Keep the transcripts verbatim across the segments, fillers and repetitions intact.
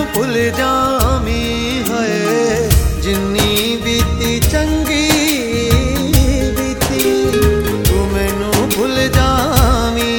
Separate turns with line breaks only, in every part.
भुल जामी है, जिन्नी बीती चंगी बीती तू मैनू भुल जामी।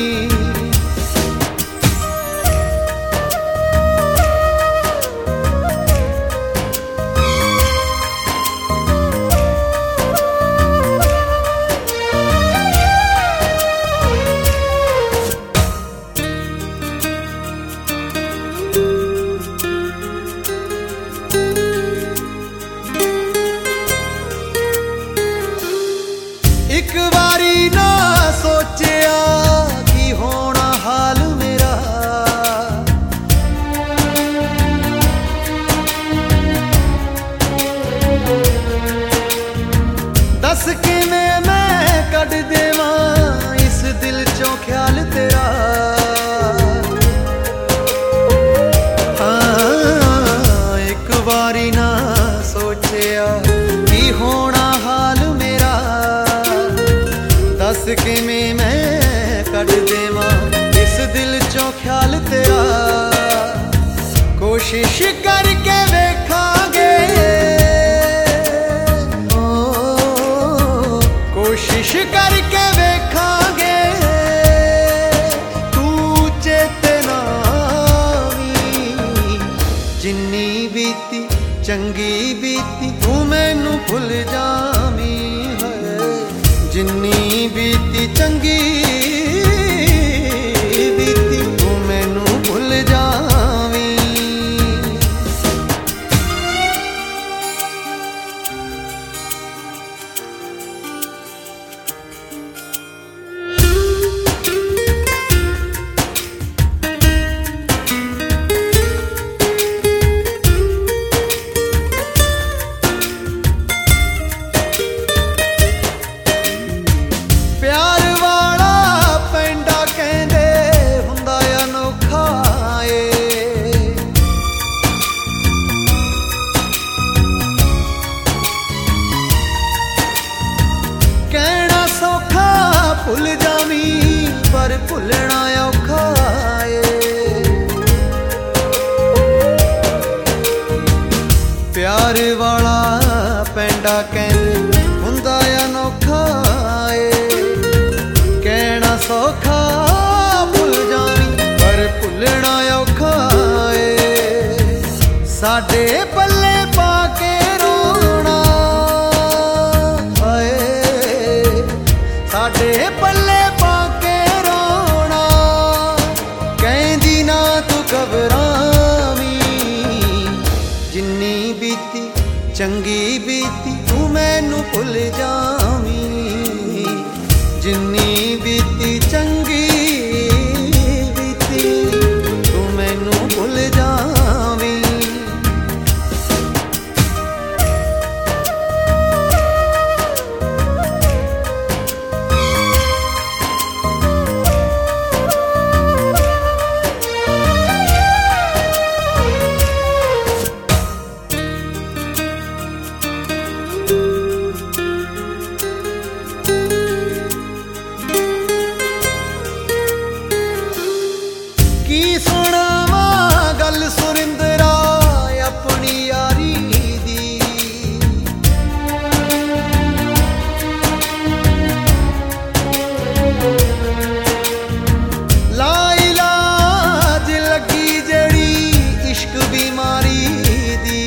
एक बारी ना सोचिया कि होना हाल मेरा, दस किवें मैं कढ देवां इस दिल चों ख्याल तेरा। हाँ एक बारी ना सोचिया कि होना हाल मेरा, दस किवें मैं कढ देवां इस दिल चों ख्याल तेरा। कोशिश करके वेखांगे ओ, कोशिश करके वेखांगे तू चेते ना आवी। जिन्नी बीती चंगी बीती तू मैनू भुल जामी है, जिन्नी बीती चंगी बीती तू मैनू भुल जावी। प्यार वाला पैंडा कहंदे हुंदा अनोखा ए, कहना सौखा भुल जावी पर भुलना औखा ए। प्यार वाला पैंडा कहंदे हुंदा अनोखा ए, कहना सौखा भुल जावी पर भुलना औखा ए। साडे पल्ले पाके रोना हाए, साडे पल्ले पाके रोना, कहंदी ना तू घबरावी। जिन्नी बीती चंगी बीती तू मैनू भुल जावी, जिन्नी बीती चंगी बीती तू मैनू भुल जावी। की सुणावां गल सुरिंदरा अपनी यारी दी, ला इलाज लगी जड़ी इश्क बीमारी दी।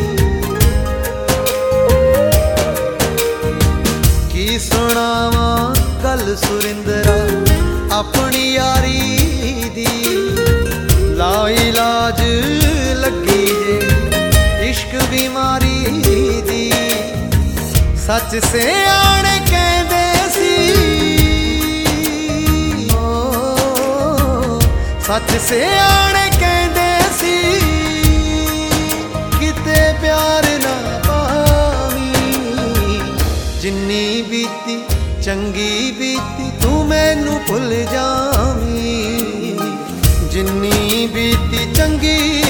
की सुणावां गल सुरिंदरा अपनी यारी दी, ला इलाज लगी जे इश्क बीमारी दी। सच से आने कहंदे सी ओ, सच से आने कहंदे सी किते प्यार ना पावी। जिन्नी बीती चंगी बीती तू मैनू भुल जावी, जिन्नी बीती चंगी